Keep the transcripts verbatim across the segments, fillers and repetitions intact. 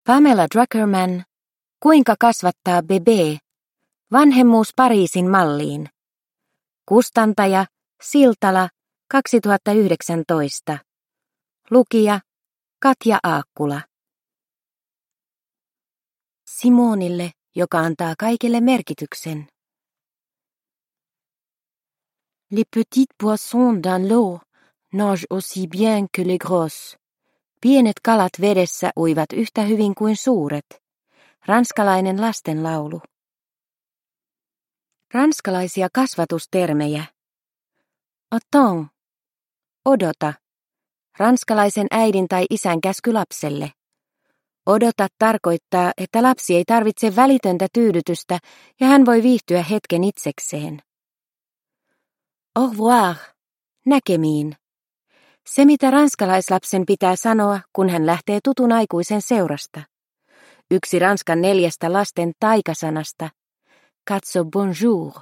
Pamela Druckerman, Kuinka kasvattaa bebee? Vanhemmuus Pariisin malliin. Kustantaja Siltala kaksituhattayhdeksäntoista. Lukija Katja Aakkula. Simonille, joka antaa kaikille merkityksen. Les petites poissons dans l'eau nagent aussi bien que les grosses. Pienet kalat vedessä uivat yhtä hyvin kuin suuret. Ranskalainen lastenlaulu. Ranskalaisia kasvatustermejä. Attends. Odota. Ranskalaisen äidin tai isän käsky lapselle. Odota tarkoittaa, että lapsi ei tarvitse välitöntä tyydytystä ja hän voi viihtyä hetken itsekseen. Au revoir. Näkemiin. Se, mitä ranskalaislapsen pitää sanoa, kun hän lähtee tutun aikuisen seurasta. Yksi Ranskan neljästä lasten taikasanasta. Katso bonjour.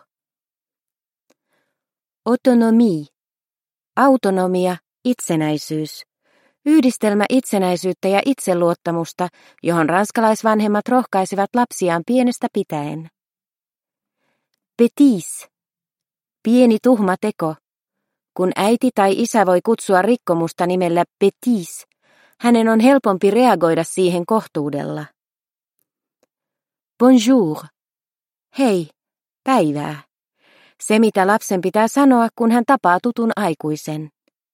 Autonomie. Autonomia, itsenäisyys. Yhdistelmä itsenäisyyttä ja itseluottamusta, johon ranskalaisvanhemmat rohkaisivat lapsiaan pienestä pitäen. Bêtise. Pieni tuhma teko. Kun äiti tai isä voi kutsua rikkomusta nimellä bêtise, hänen on helpompi reagoida siihen kohtuudella. Bonjour. Hei, päivää. Se, mitä lapsen pitää sanoa, kun hän tapaa tutun aikuisen.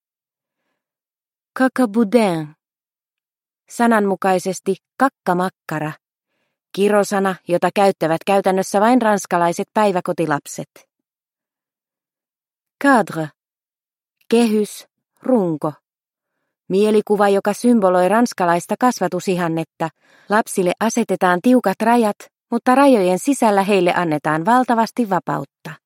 Cacaboudin. Sananmukaisesti kakkamakkara. Kirosana, jota käyttävät käytännössä vain ranskalaiset päiväkotilapset. Cadre. Kehys, runko. Mielikuva, joka symboloi ranskalaista kasvatusihannetta. Lapsille asetetaan tiukat rajat, mutta rajojen sisällä heille annetaan valtavasti vapautta.